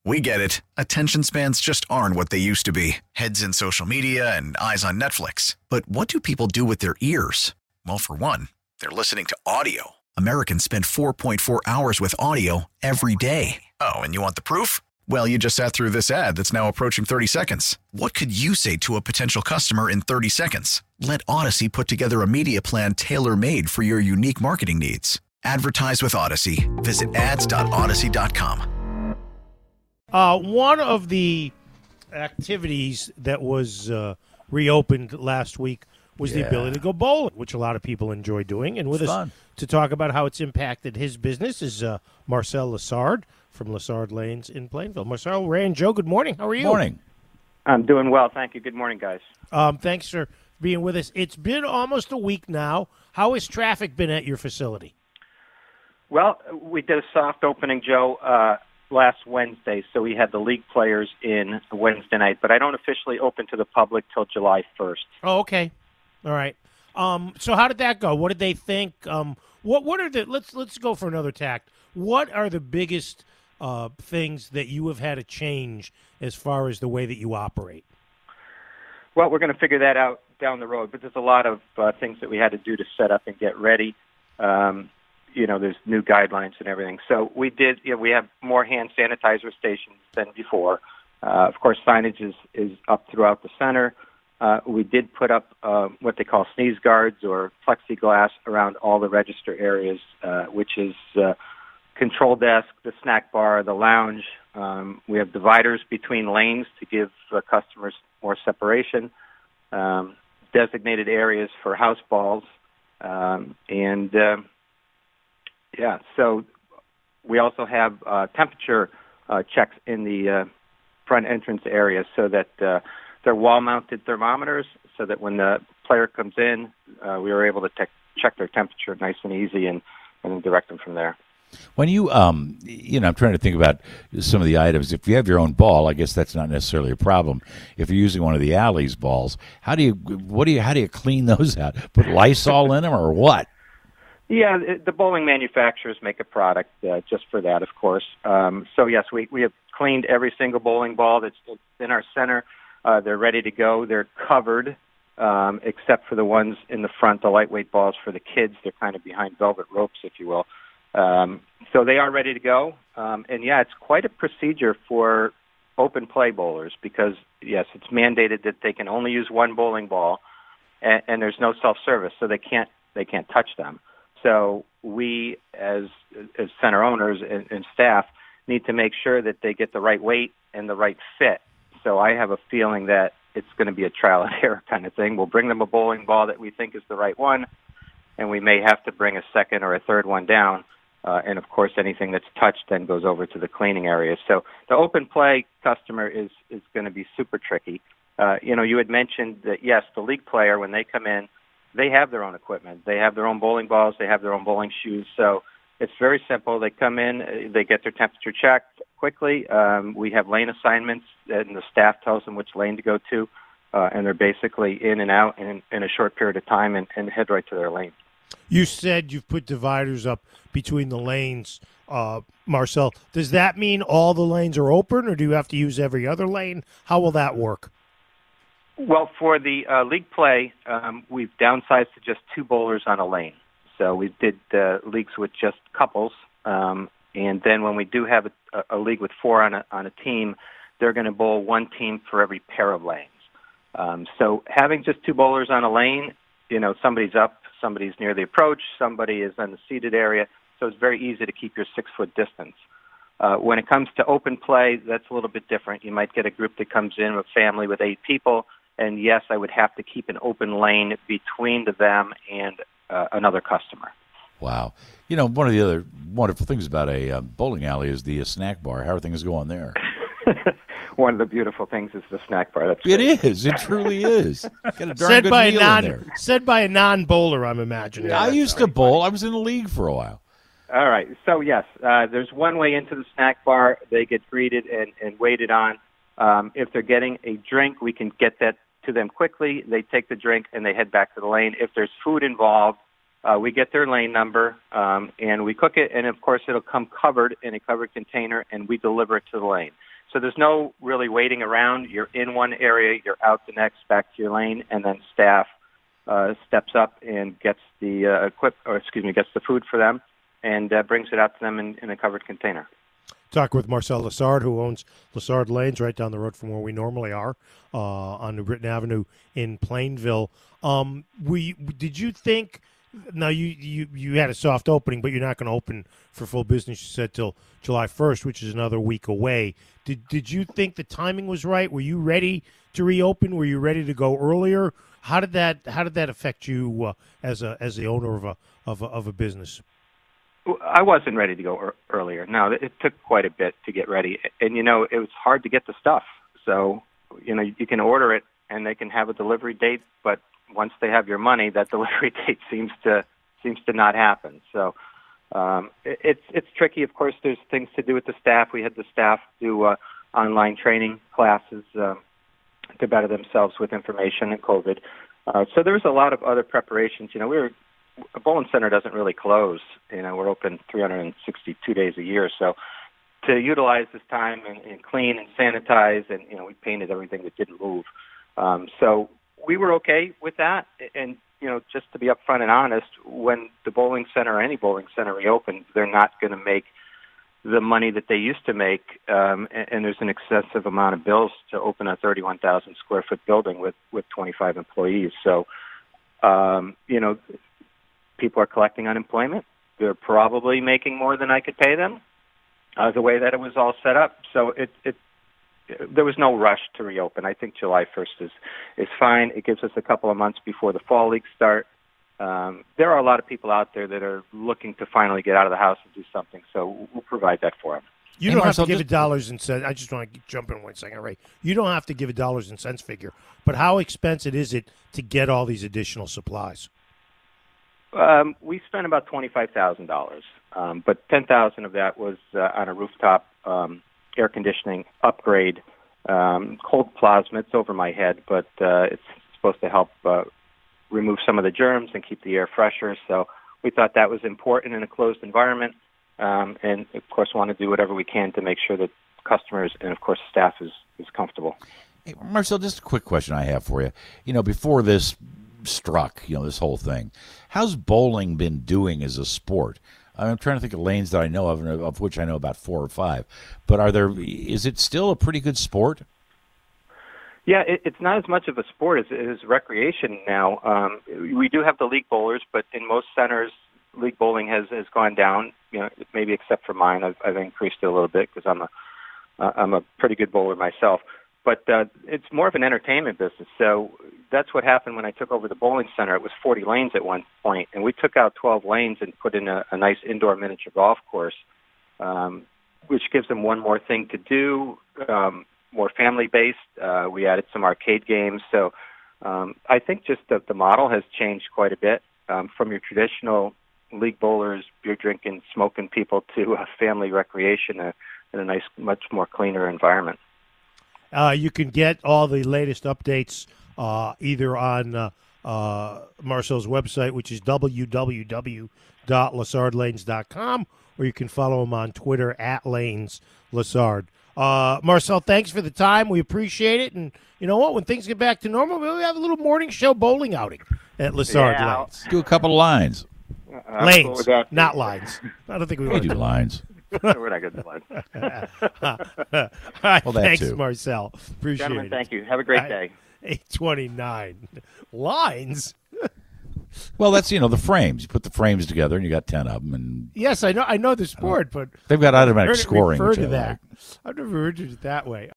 We get it. Attention spans just aren't what they used to be. Heads in social media and eyes on Netflix. But what do people do with their ears? Well, for one, they're listening to audio. Americans spend 4.4 hours with audio every day. Oh, and you want the proof? Well, you just sat through this ad that's now approaching 30 seconds. What could you say to a potential customer in 30 seconds? Let Odyssey put together a media plan tailor-made for your unique marketing needs. Advertise with Odyssey. Visit ads.odyssey.com. One of the activities that was reopened last week was the ability to go bowling, which a lot of people enjoy doing. And with us to talk about how it's impacted his business is Marcel Lessard from Lessard Lanes in Plainville. Marcel, Ray, and Joe, good morning. How are you? Morning. I'm doing well, thank you. Good morning, guys. Thanks for being with us. It's been almost a week now. How has traffic been at your facility? Well, we did a soft opening, Joe, last Wednesday, so we had the league players in Wednesday night, but I don't officially open to the public till July 1st. Oh, okay. All right. So how did that go? What did they think? What are the let's go for another tact. What are the biggest things that you have had to change as far as the way that you operate? Well, we're going to figure that out down the road, but there's a lot of things that we had to do to set up and get ready. There's new guidelines and everything. So we have more hand sanitizer stations than before. Of course, signage is up throughout the center. We did put up what they call sneeze guards or plexiglass around all the register areas, which is control desk, the snack bar, the lounge. We have dividers between lanes to give customers more separation, designated areas for house balls, so we also have temperature checks in the front entrance area so that they're wall-mounted thermometers so that when the player comes in, we were able to check their temperature nice and easy and then direct them from there. When you, I'm trying to think about some of the items. If you have your own ball, I guess that's not necessarily a problem. If you're using one of the Alley's balls, how do you clean those out? Put Lysol in them or what? Yeah, the bowling manufacturers make a product just for that, of course. So, yes, we have cleaned every single bowling ball that's in our center. They're ready to go. They're covered, except for the ones in the front, the lightweight balls for the kids. They're kind of behind velvet ropes, if you will. So they are ready to go. It's quite a procedure for open play bowlers because, yes, it's mandated that they can only use one bowling ball, and there's no self-service, so they can't touch them. So we, as center owners and staff, need to make sure that they get the right weight and the right fit. So I have a feeling that it's going to be a trial and error kind of thing. We'll bring them a bowling ball that we think is the right one, and we may have to bring a second or a third one down. And, of course, anything that's touched then goes over to the cleaning area. So the open play customer is going to be super tricky. You had mentioned that, yes, the league player, when they come in, they have their own equipment. They have their own bowling balls. They have their own bowling shoes. So it's very simple. They come in, they get their temperature checked quickly. We have lane assignments, and the staff tells them which lane to go to, and they're basically in and out in a short period of time and head right to their lane. You said you've put dividers up between the lanes, Marcel. Does that mean all the lanes are open, or do you have to use every other lane? How will that work? Well, for the league play, we've downsized to just two bowlers on a lane. So we did leagues with just couples, and then when we do have a league with four on a team, they're going to bowl one team for every pair of lanes. So having just two bowlers on a lane, somebody's up, somebody's near the approach, somebody is in the seated area, so it's very easy to keep your 6-foot distance. When it comes to open play, that's a little bit different. You might get a group that comes in, a family with 8 people, and yes, I would have to keep an open lane between them and another customer. Wow. One of the other wonderful things about a bowling alley is the snack bar. How are things going there? One of the beautiful things is the snack bar. That's it great. is. It truly is. Got a darn good meal in there. Said by a non-bowler, I'm imagining. Yeah, I used to bowl. I was in the league for a while. All right. So, yes, there's one way into the snack bar. They get greeted and waited on. If they're getting a drink, we can get that to them quickly. They take the drink and they head back to the lane. If there's food involved, we get their lane number and we cook it. And, of course, it'll come covered in a covered container, and we deliver it to the lane. So there's no really waiting around. You're in one area, you're out the next, back to your lane, and then staff steps up and gets the gets the food for them and brings it out to them in a covered container. Talk with Marcel Lessard, who owns Lessard Lanes right down the road from where we normally are on New Britain Avenue in Plainville. Did you think? Now you had a soft opening, but you're not going to open for full business. You said till July 1st, which is another week away. Did you think the timing was right? Were you ready to reopen? Were you ready to go earlier? How did that affect you as the owner of a business? I wasn't ready to go earlier. No, it took quite a bit to get ready, and it was hard to get the stuff. So you can order it and they can have a delivery date, but once they have your money, that delivery date seems to not happen. So it's tricky. Of course, there's things to do with the staff. We had the staff do online training classes to better themselves with information and COVID. So there was a lot of other preparations. A bowling center doesn't really close. We're open 362 days a year. So to utilize this time and clean and sanitize, and we painted everything that didn't move. So we were okay with that. And just to be upfront and honest, when the bowling center or any bowling center reopens, they're not going to make the money that they used to make, and there's an excessive amount of bills to open a 31,000 square foot building with 25 employees. So, people are collecting unemployment. They're probably making more than I could pay them, the way that it was all set up. So there was no rush to reopen. I think July 1st is fine. It gives us a couple of months before the fall leagues start. There are a lot of people out there that are looking to finally get out of the house and do something, so we'll provide that for them. You don't have to give it dollars and cents. I just want to jump in 1 second, Ray. You don't have to give a dollars and cents figure, but how expensive is it to get all these additional supplies? We spent about $25,000, but $10,000 of that was on a rooftop air conditioning upgrade. Cold plasma, it's over my head, but it's supposed to help remove some of the germs and keep the air fresher. So we thought that was important in a closed environment, and of course want to do whatever we can to make sure that customers and of course staff is comfortable. Hey, Marcel, just a quick question I have for you. Before this struck, this whole thing, how's bowling been doing as a sport? I'm trying to think of lanes that I know of which I know about 4 or 5. But is it still a pretty good sport? Yeah, it's not as much of a sport as it is recreation now. We do have the league bowlers, but in most centers, league bowling has gone down. Maybe except for mine, I've increased it a little bit because I'm a pretty good bowler myself. But it's more of an entertainment business. So that's what happened when I took over the bowling center. It was 40 lanes at one point, and we took out 12 lanes and put in a nice indoor miniature golf course, which gives them one more thing to do, more family-based. We added some arcade games. So I think just the model has changed quite a bit from your traditional league bowlers, beer-drinking, smoking people to family recreation in a nice, much more cleaner environment. You can get all the latest updates either on Marcel's website, which is www.lessardlanes.com, or you can follow him on Twitter @LanesLessard. Marcel, thanks for the time. We appreciate it. And you know what? When things get back to normal, we'll have a little morning show bowling outing at Lessard Lanes. Do a couple of lines. Lanes, not lines. I don't think we want to do lines. We're not good at lines. All right, well, thanks, too. Marcel. Appreciate Gentlemen, it. thank you. Have a great day. 8:29. Lines? Well, that's, the frames. You put the frames together, and you got 10 of them. And yes, I know the sport, but they've got automatic scoring. I've never heard of it that way.